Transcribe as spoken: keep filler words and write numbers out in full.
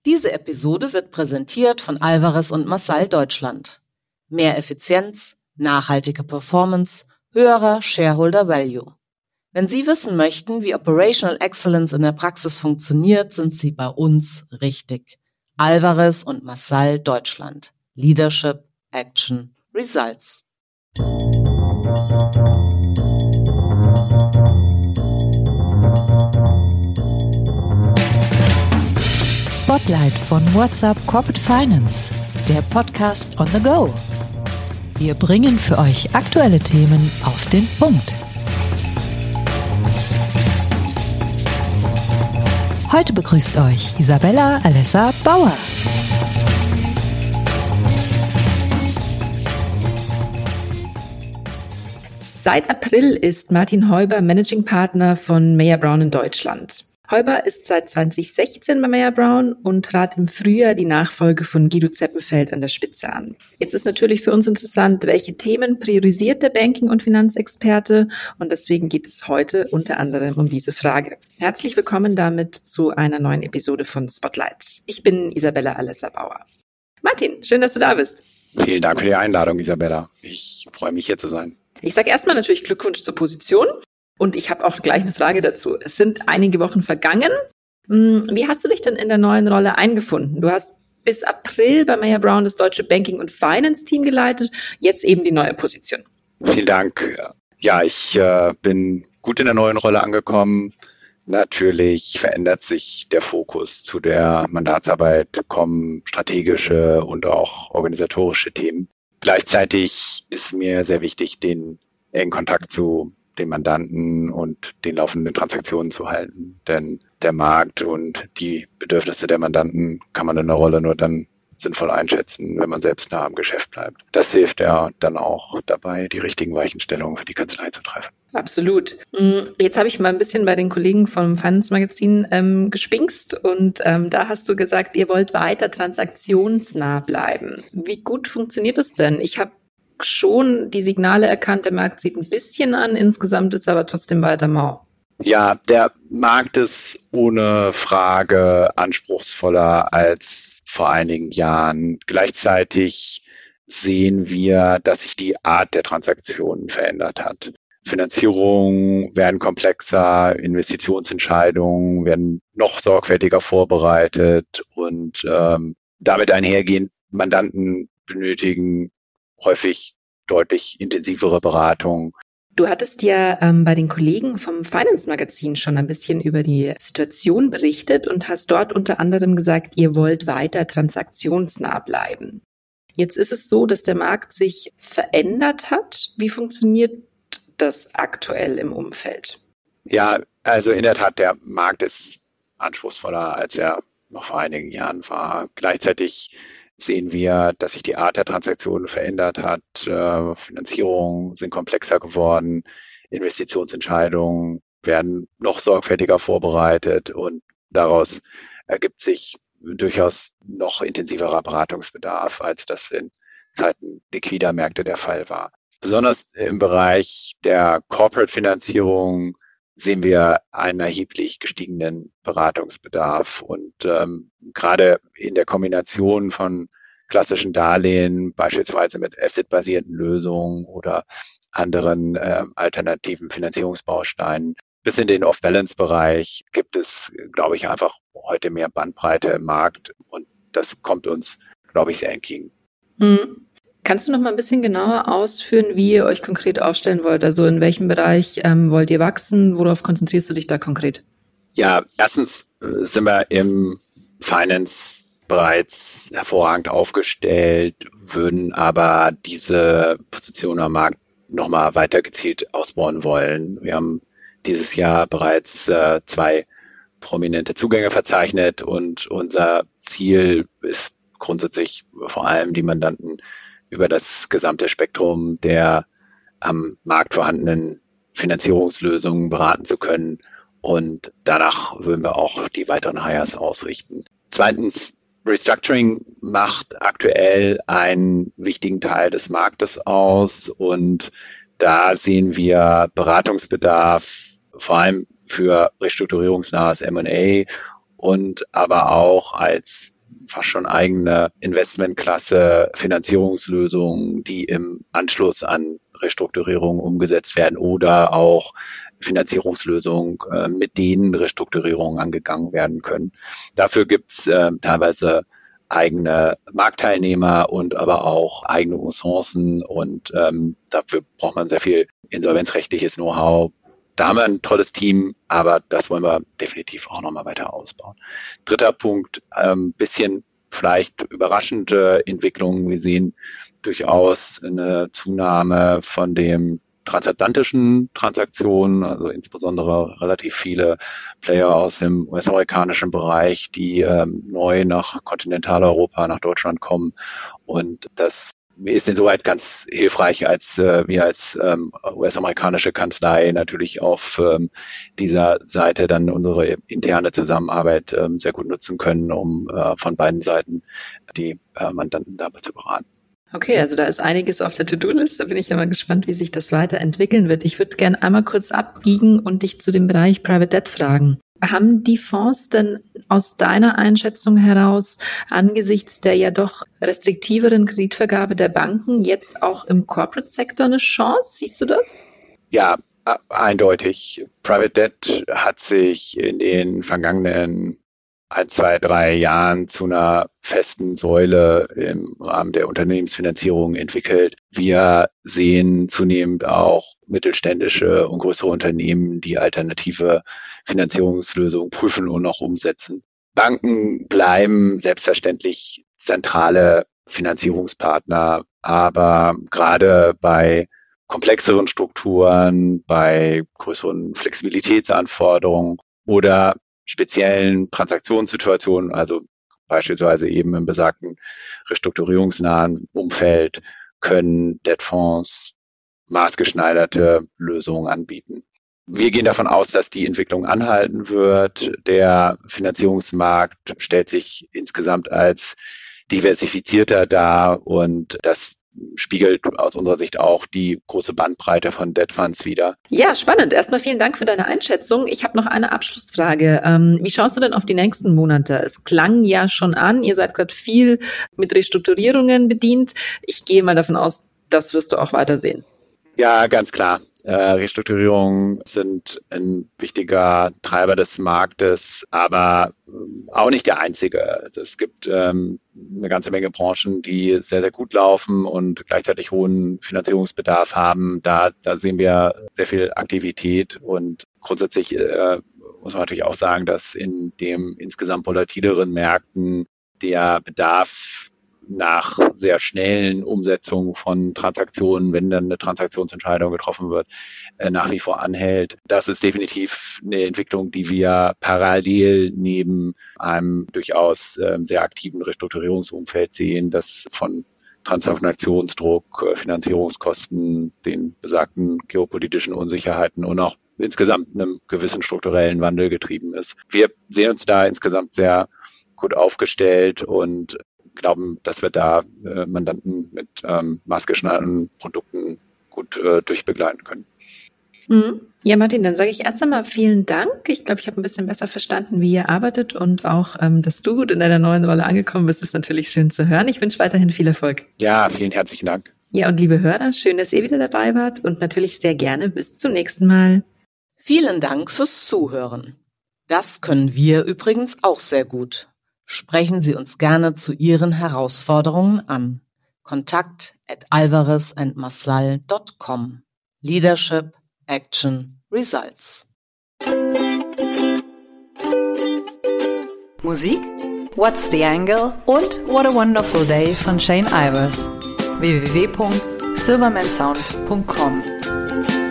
Diese Episode wird präsentiert von Alvarez und Marsal Deutschland. Mehr Effizienz, nachhaltige Performance, höherer Shareholder Value. Wenn Sie wissen möchten, wie Operational Excellence in der Praxis funktioniert, sind Sie bei uns richtig. Alvarez und Marsal Deutschland. Leadership, Action, Results. Spotlight von WhatsUp Corporate Finance, der Podcast on the go. Wir bringen für euch aktuelle Themen auf den Punkt. Heute begrüßt euch Isabella Alessa Bauer. Seit April ist Martin Heuber Managing Partner von Mayer Brown in Deutschland. Heuber ist seit zwanzig sechzehn bei Mayer Brown und trat im Frühjahr die Nachfolge von Guido Zeppenfeld an der Spitze an. Jetzt ist natürlich für uns interessant, welche Themen priorisiert der Banking- und Finanzexperte, und deswegen geht es heute unter anderem um diese Frage. Herzlich willkommen damit zu einer neuen Episode von Spotlight. Ich bin Isabella Alessa Bauer. Martin, schön, dass du da bist. Vielen Dank für die Einladung, Isabella. Ich freue mich, hier zu sein. Ich sage erstmal natürlich Glückwunsch zur Position. Und ich habe auch gleich eine Frage dazu. Es sind einige Wochen vergangen. Wie hast du dich denn in der neuen Rolle eingefunden? Du hast bis April bei Mayer Brown das deutsche Banking- und Finance-Team geleitet, jetzt eben die neue Position. Vielen Dank. Ja, ich äh, bin gut in der neuen Rolle angekommen. Natürlich verändert sich der Fokus zu der Mandatsarbeit, kommen strategische und auch organisatorische Themen. Gleichzeitig ist mir sehr wichtig, den engen Kontakt zu den Mandanten und den laufenden Transaktionen zu halten. Denn der Markt und die Bedürfnisse der Mandanten kann man in der Rolle nur dann sinnvoll einschätzen, wenn man selbst nah am Geschäft bleibt. Das hilft ja dann auch dabei, die richtigen Weichenstellungen für die Kanzlei zu treffen. Absolut. Jetzt habe ich mal ein bisschen bei den Kollegen vom Finance Magazin ähm, gespinkst und ähm, da hast du gesagt, ihr wollt weiter transaktionsnah bleiben. Wie gut funktioniert das denn? Ich habe schon die Signale erkannt, der Markt sieht ein bisschen an, insgesamt ist aber trotzdem weiter mau. Ja, der Markt ist ohne Frage anspruchsvoller als vor einigen Jahren. Gleichzeitig sehen wir, dass sich die Art der Transaktionen verändert hat. Finanzierungen werden komplexer, Investitionsentscheidungen werden noch sorgfältiger vorbereitet und ähm, damit einhergehend Mandanten benötigen häufig deutlich intensivere Beratung. Du hattest ja ähm, bei den Kollegen vom Finance Magazin schon ein bisschen über die Situation berichtet und hast dort unter anderem gesagt, ihr wollt weiter transaktionsnah bleiben. Jetzt ist es so, dass der Markt sich verändert hat. Wie funktioniert das aktuell im Umfeld? Ja, also in der Tat, der Markt ist anspruchsvoller, als er noch vor einigen Jahren war. Gleichzeitig sehen wir, dass sich die Art der Transaktionen verändert hat. Äh, Finanzierungen sind komplexer geworden, Investitionsentscheidungen werden noch sorgfältiger vorbereitet und daraus ergibt sich durchaus noch intensiverer Beratungsbedarf, als das in Zeiten liquider Märkte der Fall war. Besonders im Bereich der Corporate-Finanzierung sehen wir einen erheblich gestiegenen Beratungsbedarf. Und ähm, gerade in der Kombination von klassischen Darlehen, beispielsweise mit asset-basierten Lösungen oder anderen äh, alternativen Finanzierungsbausteinen, bis in den Off-Balance-Bereich gibt es, glaube ich, einfach heute mehr Bandbreite im Markt. Und das kommt uns, glaube ich, sehr entgegen. Mhm. Kannst du noch mal ein bisschen genauer ausführen, wie ihr euch konkret aufstellen wollt? Also in welchem Bereich ähm, wollt ihr wachsen? Worauf konzentrierst du dich da konkret? Ja, erstens äh, sind wir im Finance bereits hervorragend aufgestellt, würden aber diese Position am Markt noch mal weiter gezielt ausbauen wollen. Wir haben dieses Jahr bereits äh, zwei prominente Zugänge verzeichnet und unser Ziel ist grundsätzlich vor allem die Mandanten über das gesamte Spektrum der am Markt vorhandenen Finanzierungslösungen beraten zu können. Und danach würden wir auch die weiteren Hires ausrichten. Zweitens, Restructuring macht aktuell einen wichtigen Teil des Marktes aus. Und da sehen wir Beratungsbedarf, vor allem für restrukturierungsnahes M und A und aber auch als fast schon eigene Investmentklasse, Finanzierungslösungen, die im Anschluss an Restrukturierungen umgesetzt werden oder auch Finanzierungslösungen, äh, mit denen Restrukturierungen angegangen werden können. Dafür gibt es äh, teilweise eigene Marktteilnehmer und aber auch eigene Ressourcen und ähm, dafür braucht man sehr viel insolvenzrechtliches Know-how. Da haben wir ein tolles Team, aber das wollen wir definitiv auch nochmal weiter ausbauen. Dritter Punkt, ein ähm, bisschen vielleicht überraschende Entwicklungen. Wir sehen durchaus eine Zunahme von dem transatlantischen Transaktionen, also insbesondere relativ viele Player aus dem U S-amerikanischen Bereich, die ähm, neu nach Kontinentaleuropa, nach Deutschland kommen. Und das ist insoweit ganz hilfreich, als äh, wir als ähm, U S-amerikanische Kanzlei natürlich auf ähm, dieser Seite dann unsere interne Zusammenarbeit ähm, sehr gut nutzen können, um äh, von beiden Seiten die äh, Mandanten dabei zu beraten. Okay, also da ist einiges auf der To-Do-Liste. Da bin ich ja mal gespannt, wie sich das weiterentwickeln wird. Ich würde gerne einmal kurz abbiegen und dich zu dem Bereich Private Debt fragen. Haben die Fonds denn aus deiner Einschätzung heraus angesichts der ja doch restriktiveren Kreditvergabe der Banken jetzt auch im Corporate-Sektor eine Chance? Siehst du das? Ja, eindeutig. Private Debt hat sich in den vergangenen ein, zwei, drei Jahren zu einer festen Säule im Rahmen der Unternehmensfinanzierung entwickelt. Wir sehen zunehmend auch mittelständische und größere Unternehmen, die alternative Finanzierungslösungen prüfen und auch umsetzen. Banken bleiben selbstverständlich zentrale Finanzierungspartner, aber gerade bei komplexeren Strukturen, bei größeren Flexibilitätsanforderungen oder speziellen Transaktionssituationen, also beispielsweise eben im besagten restrukturierungsnahen Umfeld, können Debtfonds maßgeschneiderte Lösungen anbieten. Wir gehen davon aus, dass die Entwicklung anhalten wird. Der Finanzierungsmarkt stellt sich insgesamt als diversifizierter dar und das spiegelt aus unserer Sicht auch die große Bandbreite von Debt Funds wider. Ja, spannend. Erstmal vielen Dank für deine Einschätzung. Ich habe noch eine Abschlussfrage. Ähm, wie schaust du denn auf die nächsten Monate? Es klang ja schon an, ihr seid gerade viel mit Restrukturierungen bedient. Ich gehe mal davon aus, das wirst du auch weitersehen. Ja, ganz klar. Äh, Restrukturierungen sind ein wichtiger Treiber des Marktes, aber auch nicht der einzige. Also es gibt ähm, eine ganze Menge Branchen, die sehr, sehr gut laufen und gleichzeitig hohen Finanzierungsbedarf haben. Da, da sehen wir sehr viel Aktivität und grundsätzlich äh, muss man natürlich auch sagen, dass in dem insgesamt volatileren Märkten der Bedarf nach sehr schnellen Umsetzungen von Transaktionen, wenn dann eine Transaktionsentscheidung getroffen wird, äh, nach wie vor anhält. Das ist definitiv eine Entwicklung, die wir parallel neben einem durchaus äh, sehr aktiven Restrukturierungsumfeld sehen, das von Transaktionsdruck, äh, Finanzierungskosten, den besagten geopolitischen Unsicherheiten und auch insgesamt einem gewissen strukturellen Wandel getrieben ist. Wir sehen uns da insgesamt sehr gut aufgestellt und glauben, dass wir da äh, Mandanten mit ähm, maßgeschneiderten Produkten gut äh, durchbegleiten können. Mhm. Ja, Martin, dann sage ich erst einmal vielen Dank. Ich glaube, ich habe ein bisschen besser verstanden, wie ihr arbeitet und auch, ähm, dass du gut in deiner neuen Rolle angekommen bist, ist natürlich schön zu hören. Ich wünsche weiterhin viel Erfolg. Ja, vielen herzlichen Dank. Ja, und liebe Hörer, schön, dass ihr wieder dabei wart und natürlich sehr gerne bis zum nächsten Mal. Vielen Dank fürs Zuhören. Das können wir übrigens auch sehr gut. Sprechen Sie uns gerne zu Ihren Herausforderungen an. Kontakt at alvarez and marsal dot com. Leadership, Action, Results. Musik? What's the Angle? Und What a Wonderful Day von Shane Ivers. w w w punkt silverman sound punkt com